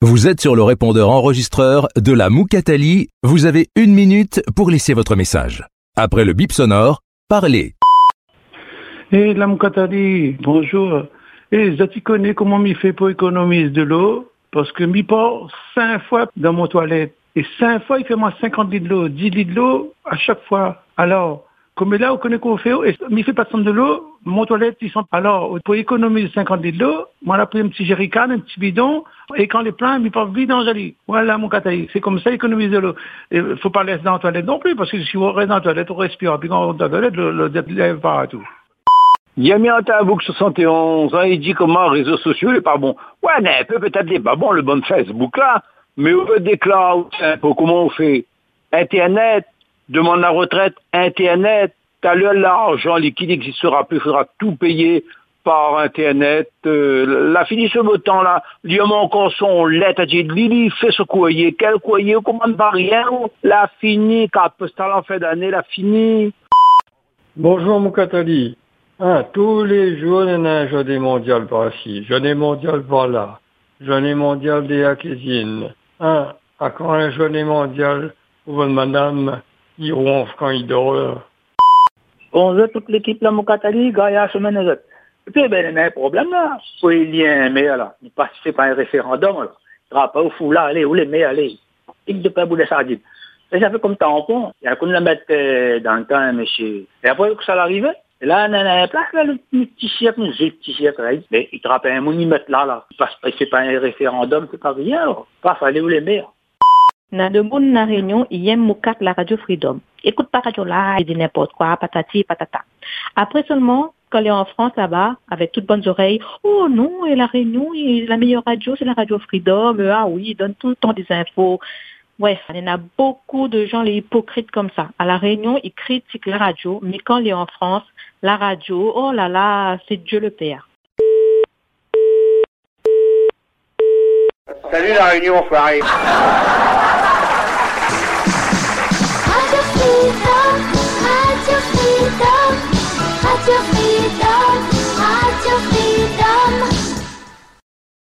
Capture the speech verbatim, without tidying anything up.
Vous êtes sur le répondeur enregistreur de la Moukatali. Vous avez une minute pour laisser votre message. Après le bip sonore, parlez. Et la Moukatali, bonjour. Et tu connais comment m'y fait pour économiser de l'eau? Parce que m'y pars cinq fois dans mon toilette. Et cinq fois, il fait moi cinquante litres d'eau, dix litres d'eau à chaque fois. Alors, comme là, on connaît qu'on fait, et m'y fait pas de l'eau, mon toilette, ils sont, alors, pour économiser cinquante litres d'eau, moi, j'ai pris un petit jerrycan, un petit bidon, et quand les pleins, m'y part vide dans joli. Voilà, mon cataï. C'est comme ça, économiser de l'eau. Et faut pas laisser dans la toilette non plus, parce que si on reste dans la toilette, on respire, puis quand on est dans la toilette, le, le, le lève partout. Yami Antabouk soixante et onze, hein, il dit comment réseaux sociaux n'est pas bon. Ouais, mais peut peut-être n'est pas bon le bon Facebook là, mais on veut des clouds, comment on fait? Internet, demande la retraite, Internet, t'as l'argent liquide n'existera plus, il faudra tout payer par Internet. Euh, la fini ce beau temps là, l'homme encore son lettre, a dit Lili fait ce courrier, quel courrier, on commande pas rien, la fini, carte postale en fin d'année, la fini. Bonjour mon Moukatali. Hein, tous les jours, il y a un journée mondiale par ici, journée mondiale par là, journée mondiale des cuisine. Hein, à quand un journée mondiale pour votre madame, il ronfle quand il dort. Bonjour toute l'équipe là, Moukatali, Gaïa, semaine et Et puis, ben, il y a un problème là. Faut il y a un maire là. Il passe par un référendum là. Il ne va pas au fou là, allez, où les maires, allez. Il de pas bout de sardines. Et ça fait comme tampon. Il y a qu'on la mettre dans le temps, monsieur. Et après, que ça l'arrive. Et là, on a un place, là, le petit chef, le petit chef, là. Mais il te rappelle un monument là, là. Il passe pas, c'est pas un référendum, c'est pas rien, alors. Pas, fallait où les maires. Dans le monde, dans la réunion, il y a Moukat, la radio Freedom. Écoute pas radio là, il dit n'importe quoi, patati, patata. Après seulement, quand il est en France là-bas, avec toutes bonnes oreilles, oh non, et la réunion, et la meilleure radio, c'est la radio Freedom. Ah oui, il donne tout le temps des infos. Ouais, il y en a beaucoup de gens, les hypocrites comme ça. À la réunion, ils critiquent la radio, mais quand il est en France, la radio, oh là là, c'est Dieu le Père. Salut la réunion, enfoiré.